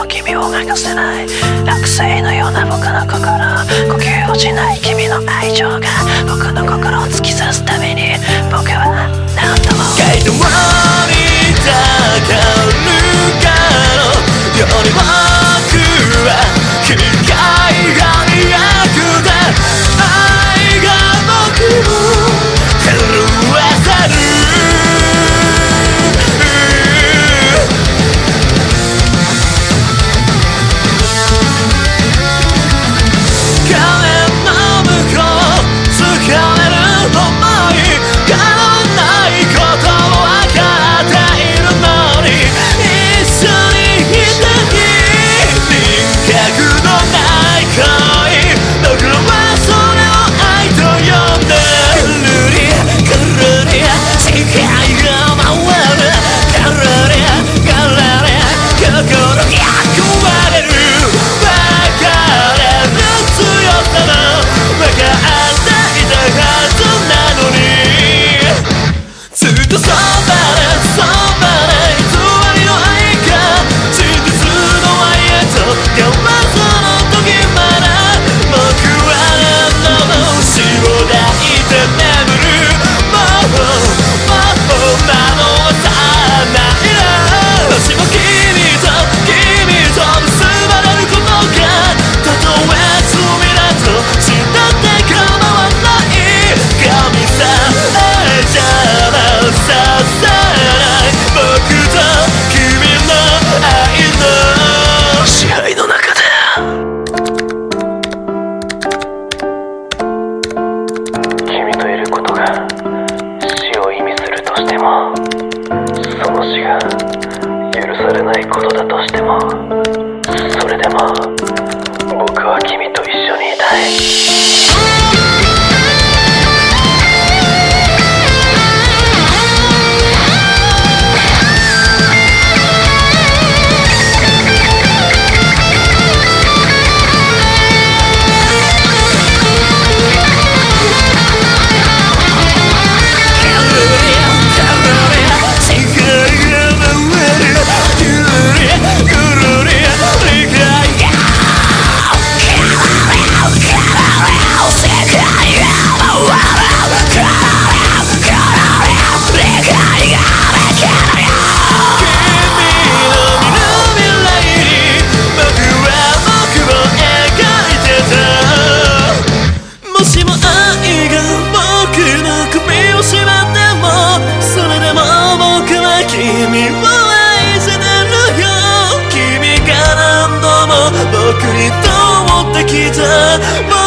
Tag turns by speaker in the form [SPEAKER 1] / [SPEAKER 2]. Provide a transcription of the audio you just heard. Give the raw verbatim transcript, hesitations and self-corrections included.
[SPEAKER 1] は君を任せない。落星のような僕の心、呼吸落ちない君の愛情が僕の心を突き刺すために、僕は何度も
[SPEAKER 2] 街道にたかるかのように僕は君が描くだ。愛が僕を狂わせる。
[SPEAKER 1] その死が許されないことだとしても、それでも僕は君と一緒にいたい。僕にと思ってきた